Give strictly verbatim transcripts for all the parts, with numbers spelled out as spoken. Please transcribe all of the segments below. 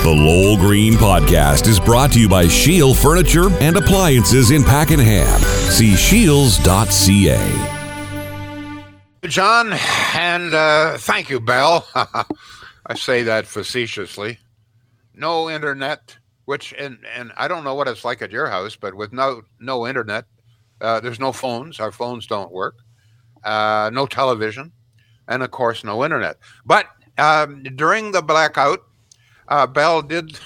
The Lowell Green Podcast is brought to you by Shield Furniture and Appliances in Pakenham. See shields dot c a. John, and uh, thank you, Bell. I say that facetiously. No internet, which, and, and I don't know what it's like at your house, but with no, no internet, uh, there's no phones. Our phones don't work. Uh, no television. And, of course, no internet. But um, during the blackout, uh, Bell did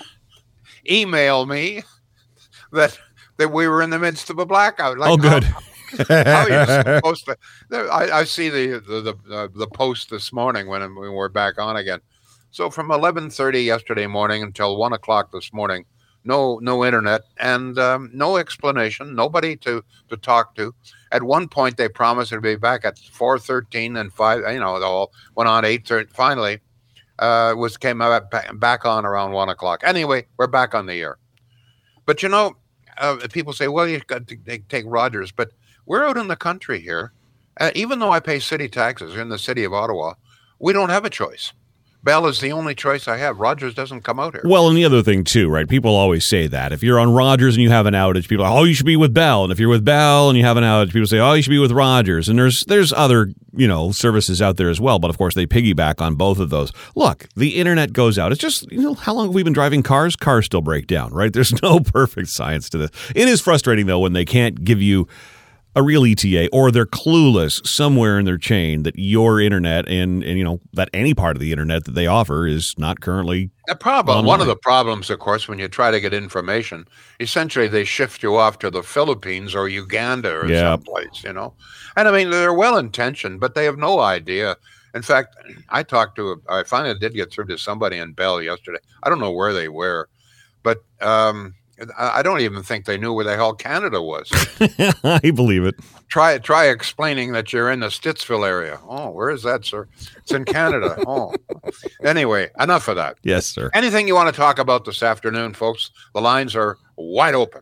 email me that that we were in the midst of a blackout. Like, oh, good. How, how you're supposed to? I, I see the the the, the post this morning when, when we're back on again. So from eleven thirty yesterday morning until one o'clock this morning, no no internet and um, no explanation, nobody to, to talk to. At one point, they promised to be back at four thirteen and five. You know, it all went on eight thirty. Finally, uh, was came back, back on around one o'clock. Anyway, we're back on the air. But you know, uh, people say, "Well, you got to take Rogers," but we're out in the country here. Uh, even though I pay city taxes in the city of Ottawa, we don't have a choice. Bell is the only choice I have. Rogers doesn't come out here. Well, and the other thing, too, right? People always say that. If you're on Rogers and you have an outage, people are like, oh, you should be with Bell. And if you're with Bell and you have an outage, people say, oh, you should be with Rogers. And there's there's other, you know, services out there as well. But, of course, they piggyback on both of those. Look, the internet goes out. It's just, you know, how long have we been driving cars? Cars still break down, right? There's no perfect science to this. It is frustrating, though, when they can't give you a real E T A, or they're clueless somewhere in their chain that your internet and, and you know, that any part of the internet that they offer is not currently a problem. online. One of the problems, of course, when you try to get information, essentially they shift you off to the Philippines or Uganda or yeah. someplace, you know. And I mean, they're well-intentioned, but they have no idea. In fact, I talked to, a, I finally did get through to somebody in Bell yesterday. I don't know where they were, but um, I don't even think they knew where the hell Canada was. I believe it. Try try explaining that you're in the Stittsville area. Oh, where is that, sir? It's in Canada. Oh. Anyway, enough of that. Yes, sir. Anything you want to talk about this afternoon, folks, the lines are wide open.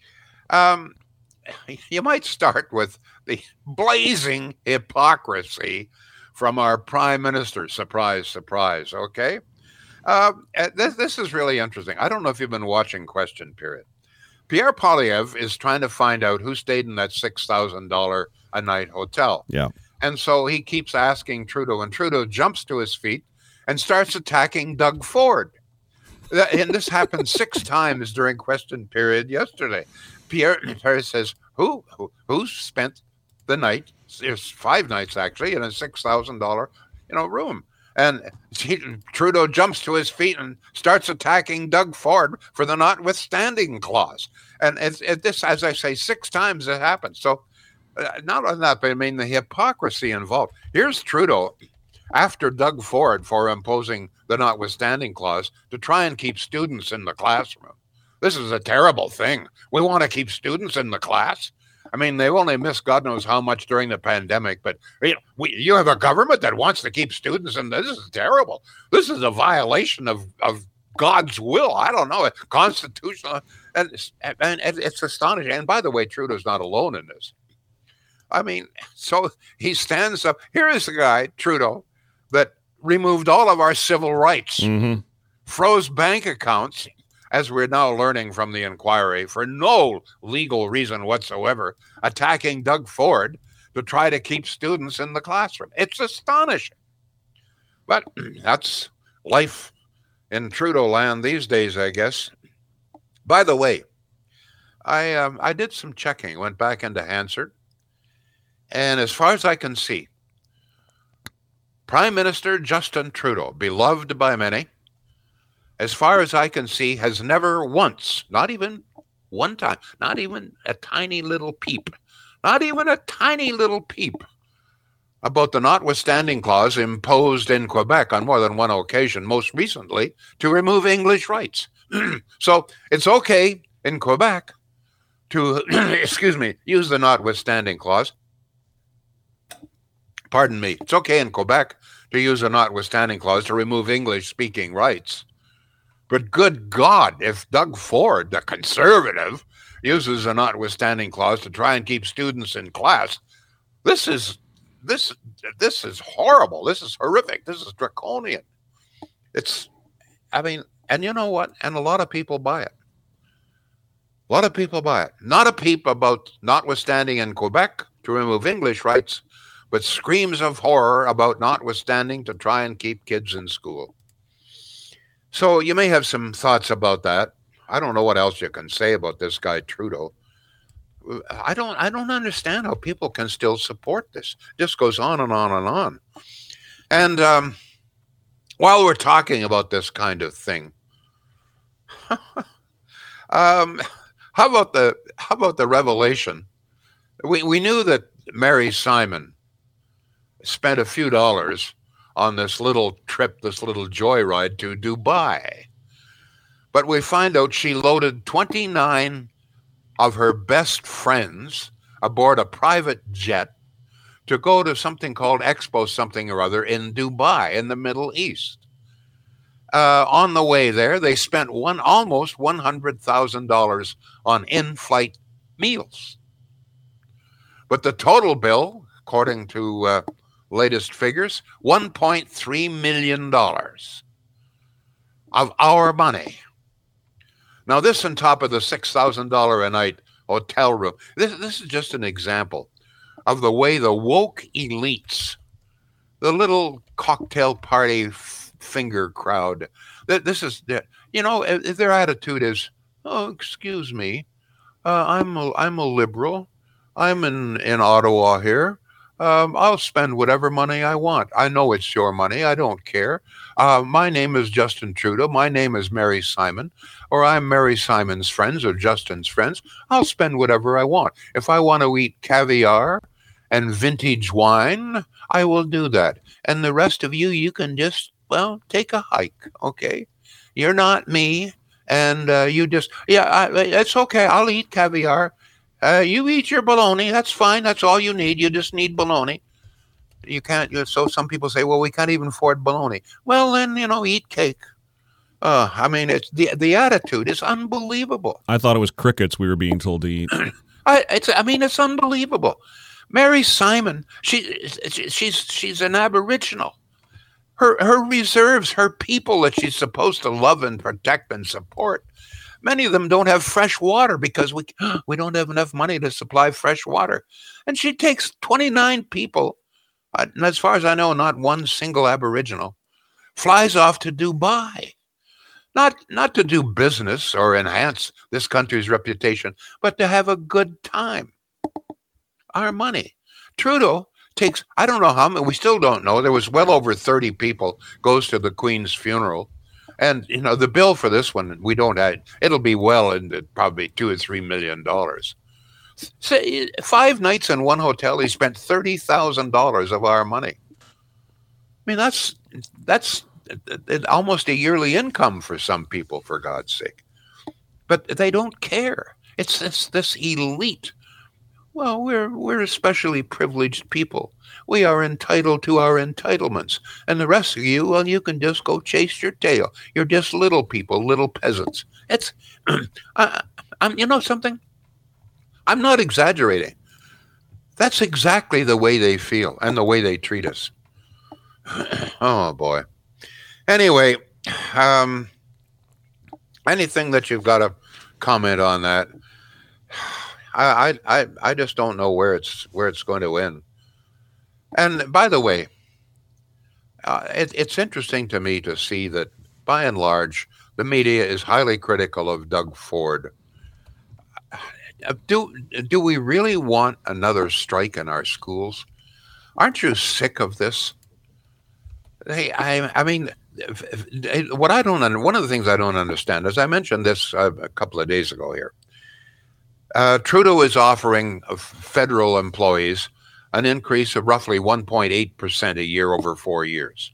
Um, you might start with the blazing hypocrisy from our prime minister. Surprise, surprise, okay? Uh, this, this is really interesting. I don't know if you've been watching Question Period. Pierre Poilievre is trying to find out who stayed in that six thousand dollars a night hotel. Yeah. And so he keeps asking Trudeau, and Trudeau jumps to his feet and starts attacking Doug Ford. And this happened six times during Question Period yesterday. Pierre, Pierre says, who, who who spent the night, there's five nights actually, in a six thousand dollars you know, room? And he, Trudeau jumps to his feet and starts attacking Doug Ford for the notwithstanding clause. And it's, it, this, as I say, six times it happened. So uh, not only that, but I mean the hypocrisy involved. Here's Trudeau after Doug Ford for imposing the notwithstanding clause to try and keep students in the classroom. This is a terrible thing. We want to keep students in the class. I mean, they've only missed God knows how much during the pandemic, but you know, we, you have a government that wants to keep students in. This is terrible. This is a violation of, of God's will. I don't know, constitutional, and, and it's astonishing. And by the way, Trudeau's not alone in this. I mean, so he stands up. Here is the guy, Trudeau, that removed all of our civil rights, mm-hmm. froze bank accounts, as we're now learning from the inquiry, for no legal reason whatsoever, attacking Doug Ford to try to keep students in the classroom. It's astonishing. But that's life in Trudeau land these days, I guess. By the way, I um, I did some checking, went back into Hansard, and as far as I can see, Prime Minister Justin Trudeau, beloved by many, as far as I can see, has never once, not even one time, not even a tiny little peep, not even a tiny little peep about the notwithstanding clause imposed in Quebec on more than one occasion, most recently to remove English rights. So it's okay in Quebec to, excuse me, use the notwithstanding clause. Pardon me. It's okay in Quebec to use a notwithstanding clause to remove English-speaking rights. But good God, if Doug Ford, the conservative, uses a notwithstanding clause to try and keep students in class, this is this this is horrible. This is horrific. This is draconian. It's, I mean, And you know what? And a lot of people buy it. A lot of people buy it. Not a peep about notwithstanding in Quebec to remove English rights, but screams of horror about notwithstanding to try and keep kids in school. So you may have some thoughts about that. I don't know what else you can say about this guy Trudeau. I don't I don't understand how people can still support this. This goes on and on and on. And um, while we're talking about this kind of thing, um, how about the how about the revelation? We we knew that Mary Simon spent a few dollars on this little trip, this little joyride to Dubai. But we find out she loaded twenty-nine of her best friends aboard a private jet to go to something called Expo something or other in Dubai in the Middle East. Uh, on the way there, they spent one almost one hundred thousand dollars on in-flight meals. But the total bill, according to uh, latest figures, one point three million dollars of our money. Now, this on top of the six thousand dollars a night hotel room. This, this is just an example of the way the woke elites, the little cocktail party f- finger crowd, that this is, you know, their attitude is, oh, excuse me, uh, I'm a, I'm a liberal. I'm in, in Ottawa here. Um, I'll spend whatever money I want. I know it's your money. I don't care. Uh, my name is Justin Trudeau. My name is Mary Simon, or I'm Mary Simon's friends or Justin's friends. I'll spend whatever I want. If I want to eat caviar and vintage wine, I will do that. And the rest of you, you can just, well, take a hike, okay? You're not me, and uh, you just, yeah, I, it's okay. I'll eat caviar. Uh, you eat your bologna. That's fine. That's all you need. You just need bologna. You can't. You, so some people say, well, we can't even afford bologna. Well, then, you know, eat cake. Uh, I mean, it's the the attitude is unbelievable. I thought it was crickets we were being told to eat. I, it's, I mean, it's unbelievable. Mary Simon, she, she's she's an Aboriginal. Her her reserves, her people that she's supposed to love and protect and support. Many of them don't have fresh water because we we don't have enough money to supply fresh water. And she takes twenty-nine people, uh, and as far as I know, not one single Aboriginal, flies off to Dubai. Not, not to do business or enhance this country's reputation, but to have a good time. Our money. Trudeau takes, I don't know how many, we still don't know. There was well over thirty people goes to the Queen's funeral. And, you know, the bill for this one, we don't have, it'll be well into probably two or three million dollars. So, five nights in one hotel, he spent thirty thousand dollars of our money. I mean, that's, that's almost a yearly income for some people, for God's sake. But they don't care. It's, it's this elite. Well, we're we're especially privileged people. We are entitled to our entitlements. And the rest of you, well, you can just go chase your tail. You're just little people, little peasants. It's, I, I'm, you know something? I'm not exaggerating. That's exactly the way they feel and the way they treat us. Oh, boy. Anyway, um, anything that you've got to comment on that? I, I I just don't know where it's where it's going to end. And by the way, uh, it, it's interesting to me to see that, by and large, the media is highly critical of Doug Ford. Uh, do do we really want another strike in our schools? Aren't you sick of this? Hey, I I mean, what I don't one of the things I don't understand, as I mentioned this uh, a couple of days ago here. Uh, Trudeau is offering federal employees an increase of roughly one point eight percent a year over four years.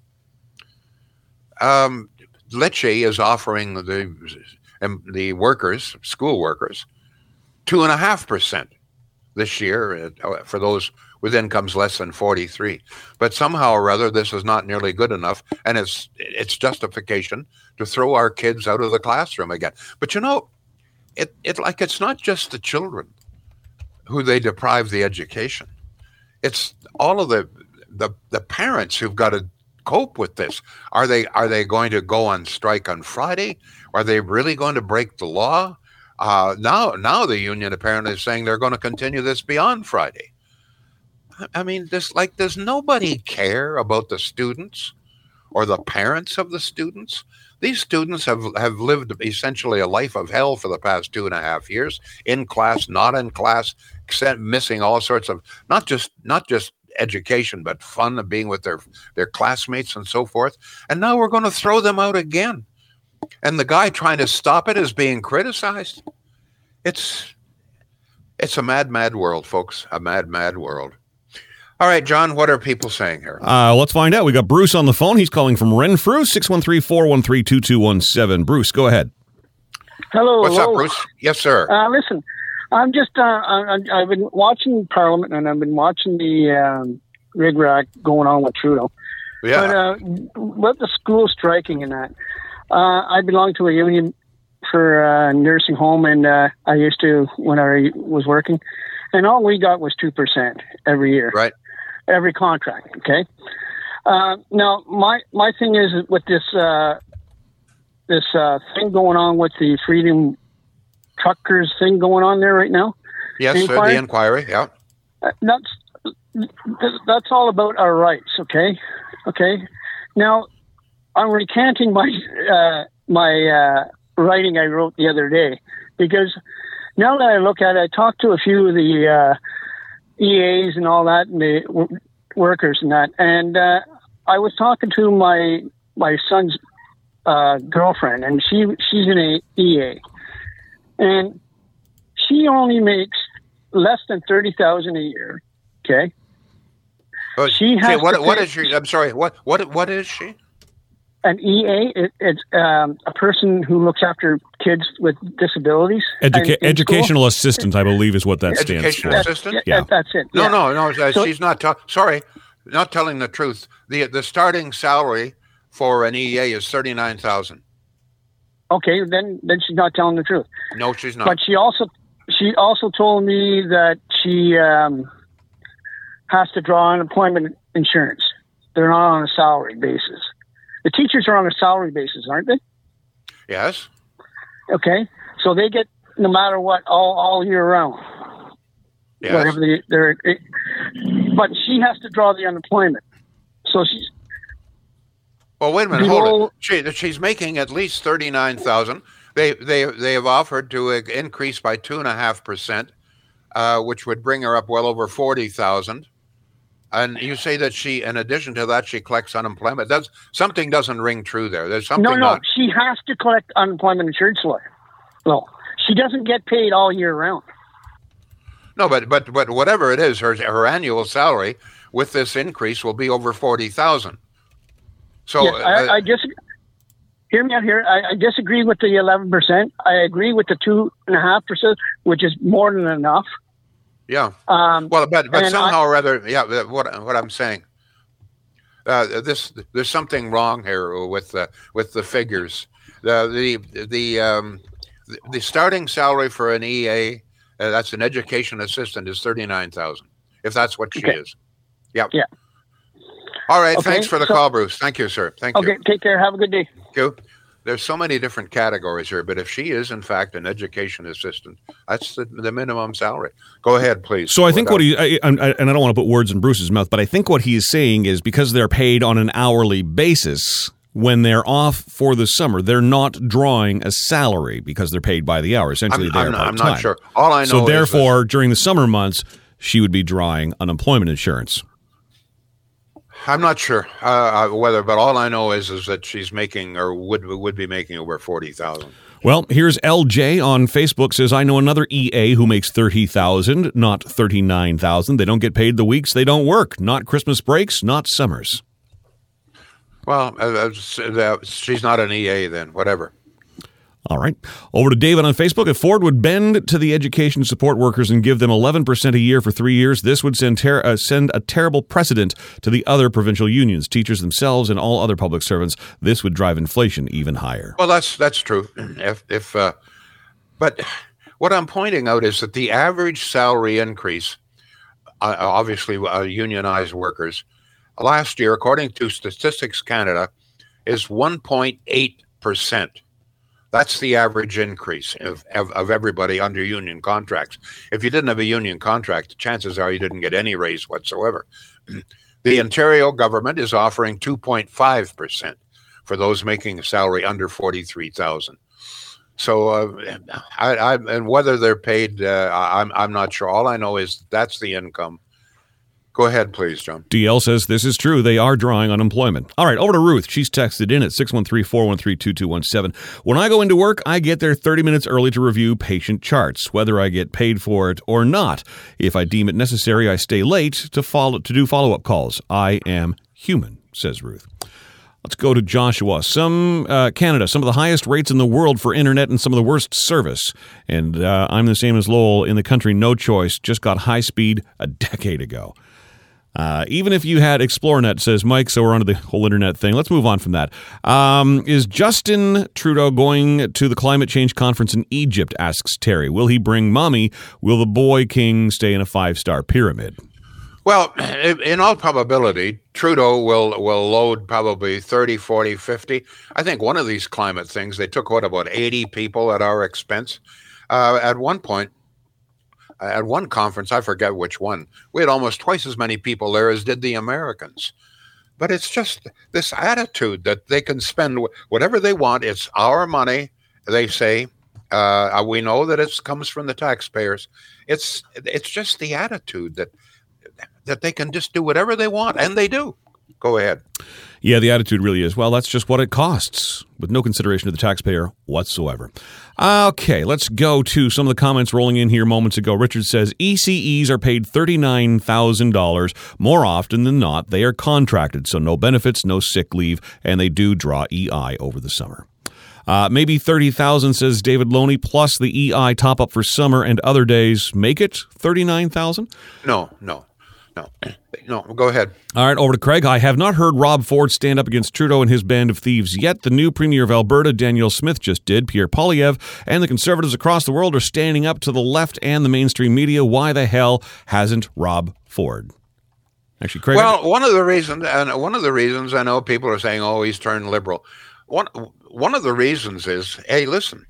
Um, Lecce is offering the um, the workers, school workers, two point five percent this year uh, for those with incomes less than forty-three. But somehow or other, this is not nearly good enough, and it's it's justification to throw our kids out of the classroom again. But you know, It it like it's not just the children who they deprive the education. It's all of the the, the parents who've got to cope with this? Are they are they going to go on strike on Friday? Are they really going to break the law? Uh, now, now the union apparently is saying they're going to continue this beyond Friday. I mean, this like does nobody care about the students or the parents of the students? These students have, have lived essentially a life of hell for the past two and a half years, in class, not in class, missing all sorts of not just not just education, but fun of being with their their classmates and so forth. And now we're going to throw them out again. And the guy trying to stop it is being criticized. It's it's a mad, mad world, folks. A mad, mad world. All right, John, what are people saying here? Uh, let's find out. We got Bruce on the phone. He's calling from Renfrew, six one three, four one three, two two one seven. Bruce, go ahead. Hello. What's hello. up, Bruce? Yes, sir. Uh, listen, I'm just, uh, I, I've been watching Parliament and I've been watching the um, rig-rack going on with Trudeau. Yeah. But uh, with the school striking and that, uh, I belong to a union for a uh, nursing home, and uh, I used to when I was working, and all we got was two percent every year. Right. Every contract, okay? Uh, now, my my thing is with this uh, this uh, thing going on with the Freedom Truckers thing going on there right now. Yes, the sir, the inquiry, yeah. Uh, that's that's all about our rights, okay? Okay. Now, I'm recanting my uh, my uh, writing I wrote the other day, because now that I look at it, I talked to a few of the uh, E As and all that, and the w- workers and that, and uh, I was talking to my my son's uh, girlfriend, and she she's an a- E A, and she only makes less than thirty thousand a year. Okay. Oh, she has. See, what to what pay, is she? I'm sorry. What what what is she? An E A, it, it's um, a person who looks after kids with disabilities. Educa- in- in educational school. assistant, I believe, is what that stands Educational for. assistant? Yeah. That, that's it. No, yeah. no, no. uh, So- she's not. Ta- sorry, not telling the truth. the The starting salary for an E A is thirty nine thousand. Okay, then then she's not telling the truth. No, she's not. But she also she also told me that she um, has to draw unemployment insurance. They're not on a salary basis. The teachers are on a salary basis, aren't they? Yes. Okay, so they get no matter what all, all year round. Yes. Whatever they, they're, it, but she has to draw the unemployment. So she's Well, wait a minute. below, Hold it. She, she's making at least thirty nine thousand. They they they have offered to uh, increase by two and a half percent, uh, which would bring her up well over forty thousand. And you say that she, in addition to that, she collects unemployment. That's something doesn't ring true there. There's something. No, no, not, she has to collect unemployment insurance lawyer. No, she doesn't get paid all year round. No, but but but whatever it is, her her annual salary with this increase will be over forty thousand. So Yes, uh, I, I just hear me out here. I, I disagree with the eleven percent. I agree with the two and a half percent, which is more than enough. yeah. Um, Well, but but and somehow I- or other, yeah. What what I'm saying, uh, this there's something wrong here with the with the figures. The the the um, the, the starting salary for an E A, uh, that's an education assistant, is thirty nine thousand. If that's what she Okay. is. Yep. Yeah. All right. Okay, Thanks for the so- call, Bruce. Thank you, sir. Thank you. okay, take care. Have a good day. Thank you. There's so many different categories here, but if she is in fact an education assistant, that's the, the minimum salary. Go ahead, please. So I think what Without- he, I, I, and I don't want to put words in Bruce's mouth, but I think what he is saying is because they're paid on an hourly basis, when they're off for the summer, they're not drawing a salary because they're paid by the hour. Essentially, I'm, they're I'm, not, I'm part-time. not sure. All I know So is therefore, during the summer months, she would be drawing unemployment insurance. I'm not sure uh, whether, but all I know is is that she's making or would would be making over forty thousand. Well, here's L J on Facebook says, I know another E A who makes thirty thousand, not thirty-nine thousand. They don't get paid the weeks they don't work, not Christmas breaks, not summers. Well, uh, uh, she's not an E A then. Whatever. All right. Over to David on Facebook. If Ford would bend to the education support workers and give them eleven percent a year for three years, this would send, ter- uh, send a terrible precedent to the other provincial unions, teachers themselves, and all other public servants. This would drive inflation even higher. Well, that's that's true. If if, uh, but what I'm pointing out is that the average salary increase, uh, obviously uh, unionized workers, last year, according to Statistics Canada, is one point eight percent. That's the average increase of, of, of everybody under union contracts. If you didn't have a union contract, chances are you didn't get any raise whatsoever. The Ontario government is offering two point five percent for those making a salary under forty-three thousand dollars. So, uh, I, I, and whether they're paid, uh, I'm, I'm not sure. All I know is that's the income. Go ahead, please, John. D L says this is true. They are drawing unemployment. All right, over to Ruth. She's texted in at six one three, four one three, two two one seven. When I go into work, I get there thirty minutes early to review patient charts, whether I get paid for it or not. If I deem it necessary, I stay late to follow to do follow-up calls. I am human, says Ruth. Let's go to Joshua. Some uh, Canada, some of the highest rates in the world for internet and some of the worst service. And uh, I'm the same as Lowell in the country, no choice. Just got high speed a decade ago. Uh, even if you had ExploreNet, says Mike, so we're onto the whole internet thing. Let's move on from that. Um, is Justin Trudeau going to the climate change conference in Egypt, asks Terry. Will he bring mommy? Will the boy king stay in a five-star pyramid? Well, in all probability, Trudeau will, will load probably thirty, forty, fifty. I think one of these climate things, they took, what, about eighty people at our expense? Uh, at one point, at one conference, I forget which one, we had almost twice as many people there as did the Americans. But it's just this attitude that they can spend whatever they want. It's our money, they say. Uh, we know that it comes from the taxpayers. It's it's just the attitude that that they can just do whatever they want, and they do. Go ahead. Yeah, the attitude really is, well, that's just what it costs, with no consideration to the taxpayer whatsoever. Okay, let's go to some of the comments rolling in here moments ago. Richard says, E C Es are paid thirty-nine thousand dollars. More often than not, they are contracted, so no benefits, no sick leave, and they do draw E I over the summer. Uh, maybe thirty thousand dollars, says David Loney, plus the E I top-up for summer and other days. Make it thirty-nine thousand dollars? No, no. No, no, go ahead. All right, over to Craig. I have not heard Rob Ford stand up against Trudeau and his band of thieves yet. The new Premier of Alberta, Danielle Smith, just did. Pierre Poilievre and the Conservatives across the world are standing up to the left and the mainstream media. Why the hell hasn't Rob Ford? Actually, Craig. Well, one of the reasons, and one of the reasons I know people are saying, "Oh, he's turned liberal." One one of the reasons is, hey, listen,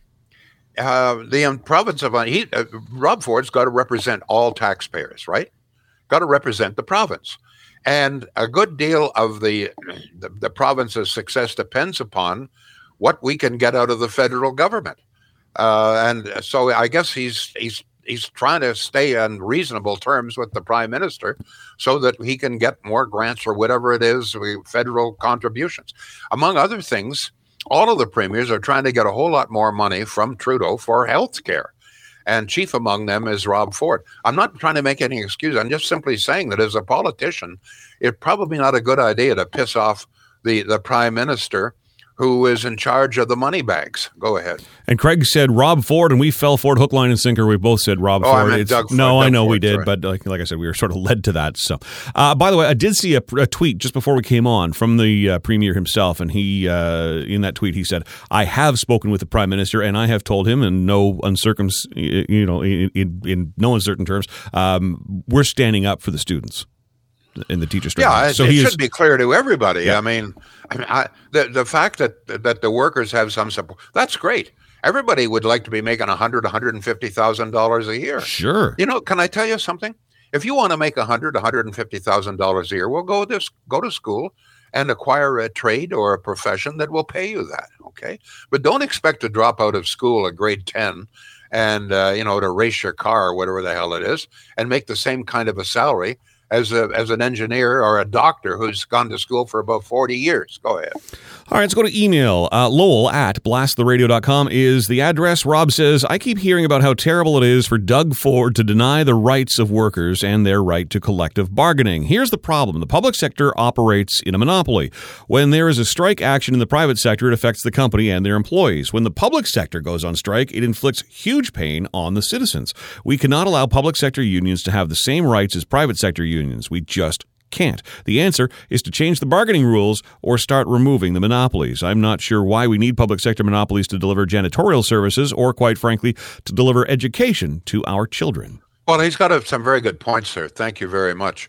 uh, the um, province of he, uh, Rob Ford's got to represent all taxpayers, right? Got to represent the province. And a good deal of the, the the province's success depends upon what we can get out of the federal government. Uh, and so I guess he's he's he's trying to stay on reasonable terms with the prime minister so that he can get more grants or whatever it is, federal contributions. Among other things, all of the premiers are trying to get a whole lot more money from Trudeau for health care. And chief among them is Rob Ford. I'm not trying to make any excuse. I'm just simply saying that as a politician, it's probably not a good idea to piss off the, the prime minister who is in charge of the money bags. Go ahead. And Craig said Rob Ford, and we fell for it hook, line, and sinker. We both said Rob oh, Ford. I meant it's, Doug Ford. No, Doug I know Ford, we did, sorry. but like, like I said, we were sort of led to that. So, uh, by the way, I did see a, a tweet just before we came on from the uh, Premier himself, and he, uh, in that tweet, he said, "I have spoken with the Prime Minister, and I have told him, in no uncircum, you know, in, in, in no uncertain terms, um, we're standing up for the students." In the teacher strike. Yeah, so it he should is, be clear to everybody. Yeah. I mean, I mean I, the the fact that that the workers have some support, that's great. Everybody would like to be making one hundred thousand dollars, one hundred fifty thousand dollars a year. Sure. You know, can I tell you something? If you want to make one hundred thousand dollars, one hundred fifty thousand dollars a year, well, go to, go to school and acquire a trade or a profession that will pay you that, okay? But don't expect to drop out of school at grade ten and, uh, you know, to race your car or whatever the hell it is and make the same kind of a salary as a as an engineer or a doctor who's gone to school for about forty years. Go ahead. All right, let's go to email. Uh, Lowell at blast the radio dot com is the address. Rob says, I keep hearing about how terrible it is for Doug Ford to deny the rights of workers and their right to collective bargaining. Here's the problem. The public sector operates in a monopoly. When there is a strike action in the private sector, it affects the company and their employees. When the public sector goes on strike, it inflicts huge pain on the citizens. We cannot allow public sector unions to have the same rights as private sector unions. We just can't. The answer is to change the bargaining rules or start removing the monopolies. I'm not sure why we need public sector monopolies to deliver janitorial services or, quite frankly, to deliver education to our children. Well, he's got some very good points there. Thank you very much.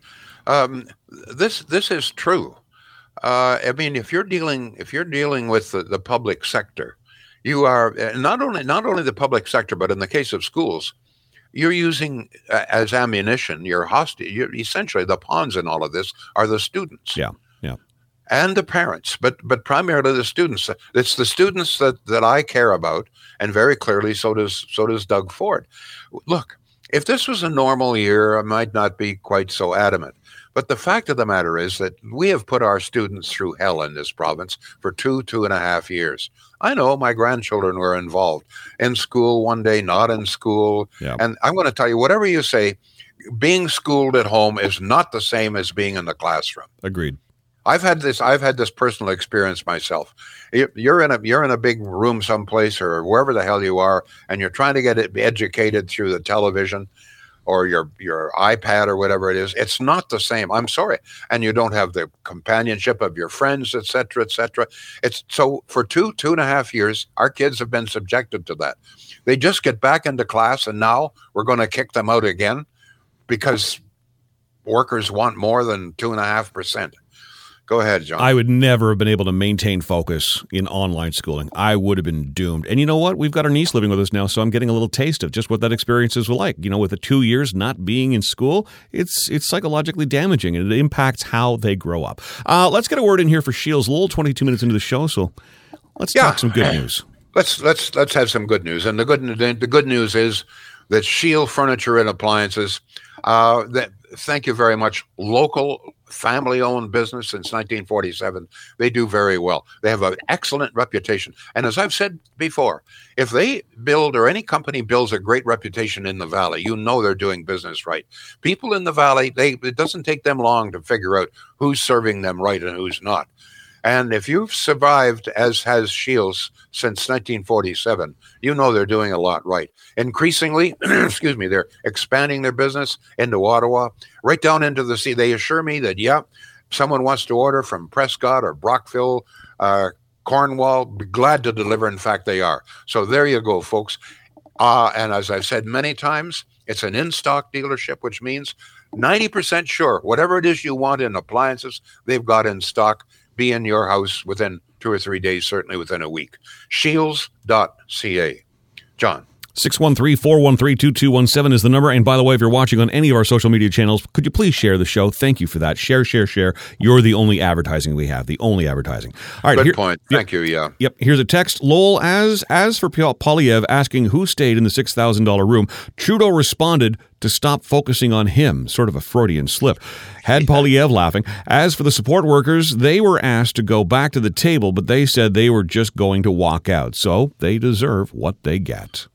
Um, this this is true. Uh, I mean, if you're dealing if you're dealing with the, the public sector, you are uh, not only not only the public sector, but in the case of schools, you're using uh, as ammunition. You're hostage. You're essentially the pawns in all of this are the students. Yeah, yeah, and the parents, but but primarily the students. It's the students that that I care about, and very clearly, so does so does Doug Ford. Look, if this was a normal year, I might not be quite so adamant. But the fact of the matter is that we have put our students through hell in this province for two, two and a half years. I know my grandchildren were involved in school one day, not in school. Yeah. And I'm going to tell you, whatever you say, being schooled at home is not the same as being in the classroom. Agreed. I've had this. I've had this personal experience myself. You're in a you're in a big room someplace or wherever the hell you are, and you're trying to get it educated through the television or your your iPad or whatever it is. It's not the same. I'm sorry, and you don't have the companionship of your friends, et cetera, et cetera. It's so for two two and a half years, our kids have been subjected to that. They just get back into class, and now we're going to kick them out again because workers want more than two and a half percent. Go ahead, John. I would never have been able to maintain focus in online schooling. I would have been doomed. And you know what? We've got our niece living with us now, so I'm getting a little taste of just what that experience is like. You know, with the two years not being in school, it's it's psychologically damaging, and it impacts how they grow up. Uh, let's get a word in here for Shields Lowell, twenty-two minutes into the show, so let's yeah. talk some good news. Let's let's let's have some good news. And the good the good news is that Shield Furniture and Appliances, uh, that thank you very much, local family-owned business since nineteen forty-seven. They do very well. They have an excellent reputation. And as I've said before, if they build or any company builds a great reputation in the Valley, you know they're doing business right. People in the Valley, they it doesn't take them long to figure out who's serving them right and who's not. And if you've survived, as has Shields, since nineteen forty-seven, you know they're doing a lot right. Increasingly, excuse me, they're expanding their business into Ottawa, right down into the sea. They assure me that, yeah, someone wants to order from Prescott or Brockville, uh, Cornwall, be glad to deliver. In fact, they are. So there you go, folks. Uh, and as I've said many times, it's an in-stock dealership, which means ninety percent sure whatever it is you want in appliances, they've got in stock. Be in your house within two or three days, certainly within a week. Shields dot c a. John. six one three, four one three, two two one seven is the number. And by the way, if you're watching on any of our social media channels, could you please share the show? Thank you for that. Share, share, share. You're the only advertising we have, the only advertising. All right. Good here, point. Thank yep, you, yeah. Yep. Here's a text. Lowell, as as for Poilievre asking who stayed in the six thousand dollars room, Trudeau responded to stop focusing on him, sort of a Freudian slip. Had Poilievre laughing. As for the support workers, they were asked to go back to the table, but they said they were just going to walk out. So they deserve what they get.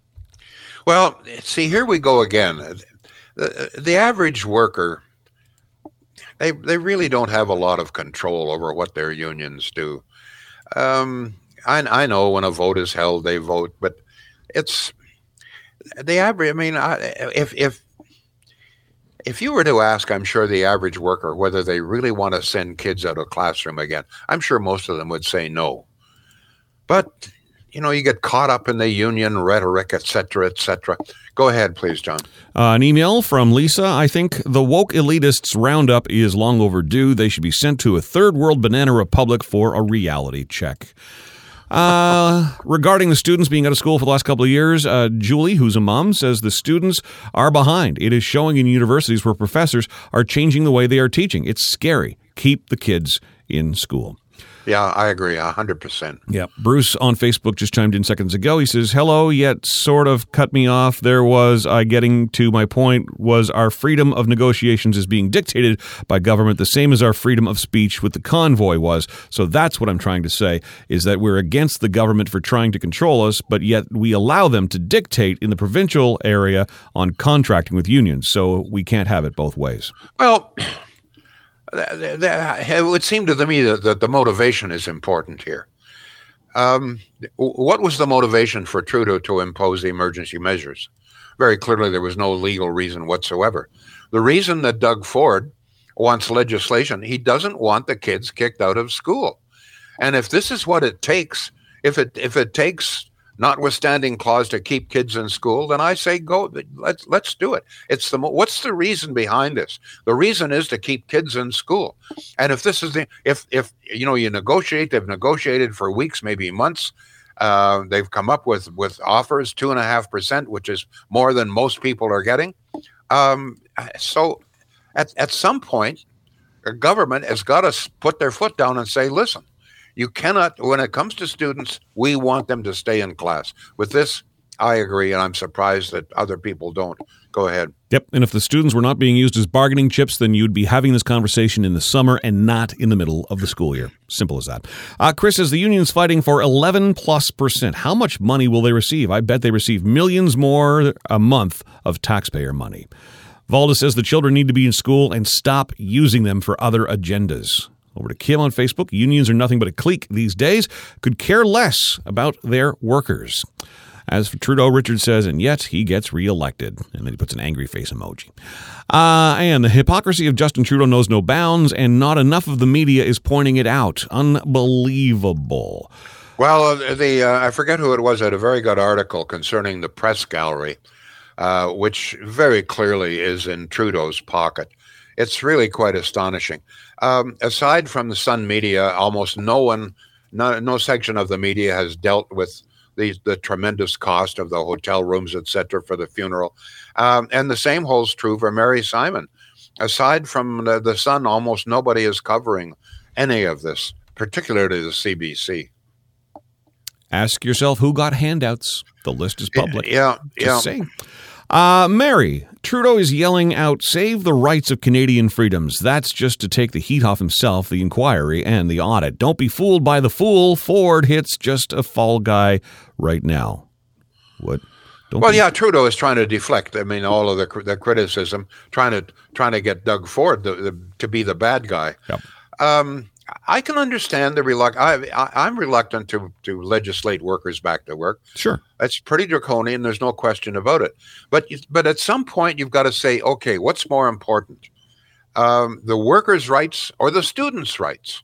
Well, see, here we go again. The, the average worker, they they really don't have a lot of control over what their unions do. Um, I, I know when a vote is held, they vote, but it's the average. I mean, I, if if if you were to ask, I'm sure the average worker whether they really want to send kids out of classroom again, I'm sure most of them would say no. But you know, you get caught up in the union rhetoric, et cetera, et cetera. Go ahead, please, John. Uh, an email from Lisa. I think the woke elitists' roundup is long overdue. They should be sent to a third world banana republic for a reality check. Uh, regarding the students being out of school for the last couple of years, uh, Julie, who's a mom, says the students are behind. It is showing in universities where professors are changing the way they are teaching. It's scary. Keep the kids in school. Yeah, I agree, one hundred percent. Yeah. Bruce on Facebook just chimed in seconds ago. He says, hello, yet sort of cut me off. There was, I uh, getting to my point, was our freedom of negotiations is being dictated by government, the same as our freedom of speech with the convoy was. So that's what I'm trying to say, is that we're against the government for trying to control us, but yet we allow them to dictate in the provincial area on contracting with unions. So we can't have it both ways. Well, it would seem to me that, that the motivation is important here. Um, what was the motivation for Trudeau to impose the emergency measures? Very clearly, there was no legal reason whatsoever. The reason that Doug Ford wants legislation, he doesn't want the kids kicked out of school. And if this is what it takes, if it if it takes notwithstanding clause to keep kids in school, then I say go. Let's let's do it. It's the what's the reason behind this? The reason is to keep kids in school. And if this is the if if you know you negotiate, they've negotiated for weeks, maybe months. Uh, they've come up with with offers two and a half percent, which is more than most people are getting. Um, so at at some point, the government has got to put their foot down and say, listen. You cannot, when it comes to students, we want them to stay in class. With this, I agree, and I'm surprised that other people don't. Go ahead. Yep, and if the students were not being used as bargaining chips, then you'd be having this conversation in the summer and not in the middle of the school year. Simple as that. Uh, Chris says the union's fighting for eleven plus percent. How much money will they receive? I bet they receive millions more a month of taxpayer money. Valda says the children need to be in school and stop using them for other agendas. Over to Kim on Facebook. Unions are nothing but a clique these days. Could care less about their workers. As for Trudeau, Richard says, and yet he gets reelected. And then he puts an angry face emoji. Uh, and the hypocrisy of Justin Trudeau knows no bounds, and not enough of the media is pointing it out. Unbelievable. Well, the uh, I forget who it was, had a very good article concerning the press gallery, uh, which very clearly is in Trudeau's pocket. It's really quite astonishing. Um, aside from the Sun media, almost no one, no, no section of the media has dealt with the, the tremendous cost of the hotel rooms, et cetera, for the funeral. Um, and the same holds true for Mary Simon. Aside from the, the Sun, almost nobody is covering any of this, particularly the C B C. Ask yourself who got handouts. The list is public. Yeah, Just yeah. saying. Uh, Mary, Trudeau is yelling out, save the rights of Canadian freedoms. That's just to take the heat off himself, the inquiry, and the audit. Don't be fooled by the fool. Ford hits just a fall guy right now. What? Don't well, be- yeah, Trudeau is trying to deflect. I mean, all of the the criticism, trying to trying to get Doug Ford the, the, to be the bad guy. Yep. Um, I can understand the reluctance. I'm reluctant to, to legislate workers back to work. Sure. That's pretty draconian. There's no question about it. But but at some point, you've got to say, okay, what's more important, um, the workers' rights or the students' rights?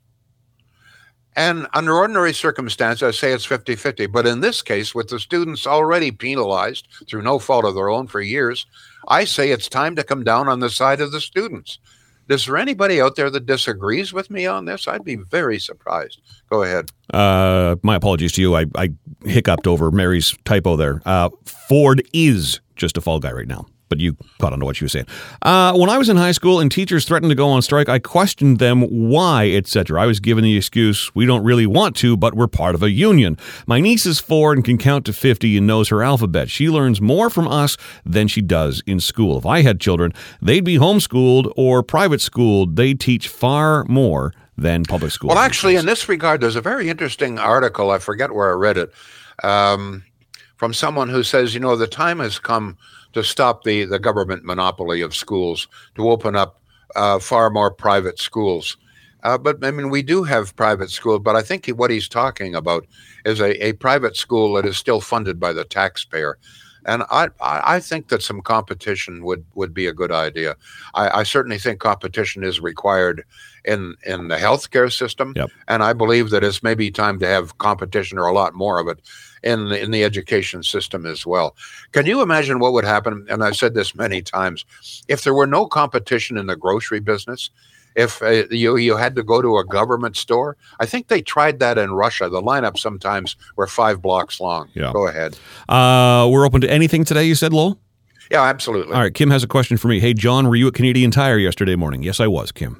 And under ordinary circumstances, I say it's fifty-fifty. But in this case, with the students already penalized through no fault of their own for years, I say it's time to come down on the side of the students. Is there anybody out there that disagrees with me on this? I'd be very surprised. Go ahead. Uh, my apologies to you. I, I hiccuped over Mary's typo there. Uh, Ford is just a fall guy right now. But you caught on to what she was saying. Uh, when I was in high school and teachers threatened to go on strike, I questioned them why, et cetera. I was given the excuse, we don't really want to, but we're part of a union. My niece is four and can count to fifty and knows her alphabet. She learns more from us than she does in school. If I had children, they'd be homeschooled or private schooled. They teach far more than public school. Well, actually, in this regard, there's a very interesting article. I forget where I read it, um, from someone who says, you know, the time has come to stop the, the government monopoly of schools, to open up uh, far more private schools. Uh, but, I mean, we do have private schools, but I think he, what he's talking about is a, a private school that is still funded by the taxpayer. And I, I think that some competition would, would be a good idea. I, I certainly think competition is required in, in the healthcare system. Yep. And I believe that it's maybe time to have competition, or a lot more of it, in the, in the education system as well. Can you imagine what would happen? And I've said this many times, if there were no competition in the grocery business, if uh, you you had to go to a government store. I think they tried that in Russia. The lineup sometimes were five blocks long. Yeah. Go ahead. Uh, we're open to anything today, you said, Lowell? Yeah, absolutely. All right, Kim has a question for me. Hey, John, were you at Canadian Tire yesterday morning? Yes, I was, Kim.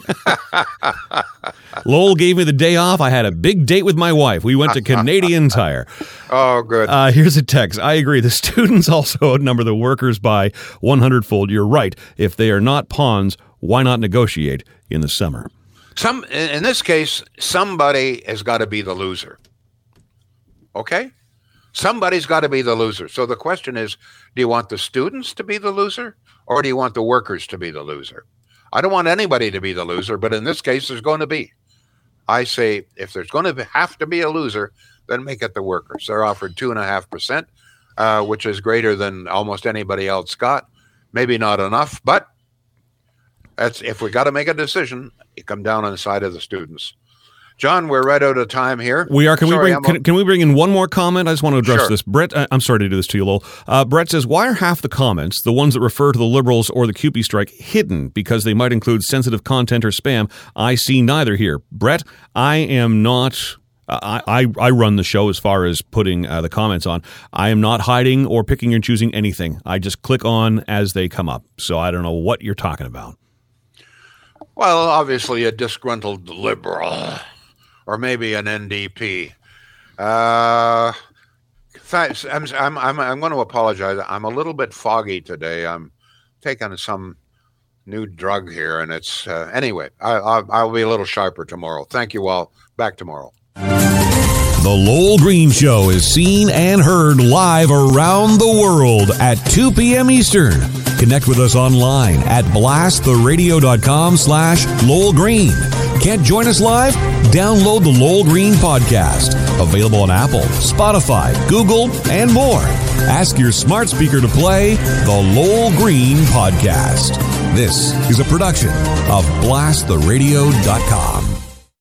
Lowell gave me the day off. I had a big date with my wife. We went to Canadian Tire. Oh, good. Uh, here's a text. I agree. The students also outnumber the workers by one hundred fold. You're right. If they are not pawns, why not negotiate in the summer? Some in in this case, somebody has got to be the loser. Okay? Somebody's got to be the loser. So the question is, do you want the students to be the loser, or do you want the workers to be the loser? I don't want anybody to be the loser, but in this case, there's going to be. I say, if there's going to have to be a loser, then make it the workers. They're offered two and a half percent, uh, which is greater than almost anybody else got. Maybe not enough, but that's if we got to make a decision, you come down on the side of the students. John, we're right out of time here. We are. Can Sorry, we bring? Can, can we bring in one more comment? I just want to address Sure. this. Brett, I, I'm sorry to do this to you, Lowell. Uh, Brett says, "Why are half the comments, the ones that refer to the Liberals or the C U P E strike, hidden because they might include sensitive content or spam? I see neither here." Brett, I am not. I, I, I run the show as far as putting uh, the comments on. I am not hiding or picking and choosing anything. I just click on as they come up. So I don't know what you're talking about. Well, obviously a disgruntled Liberal. Or maybe an N D P. Uh, thanks. I'm, I'm, I'm, I'm going to apologize. I'm a little bit foggy today. I'm taking some new drug here, and it's uh, anyway. I, I'll, I'll be a little sharper tomorrow. Thank you all. Back tomorrow. The Lowell Green Show is seen and heard live around the world at two p.m. Eastern. Connect with us online at blasttheradio.com slash Lowell Green. Can't join us live? Download the Lowell Green Podcast. Available on Apple, Spotify, Google, and more. Ask your smart speaker to play the Lowell Green Podcast. This is a production of blast the radio dot com.